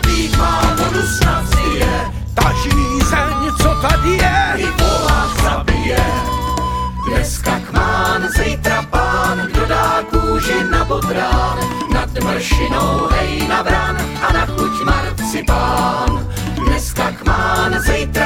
Pík má vodu snad zje, ta žízeň, co tady je, i volák zabije. Dneska kmán, zítra pán, kdo dá kůži na bodrán, nad mršinou hej na vran a na chuť marcipán. Dneska kmán, zítra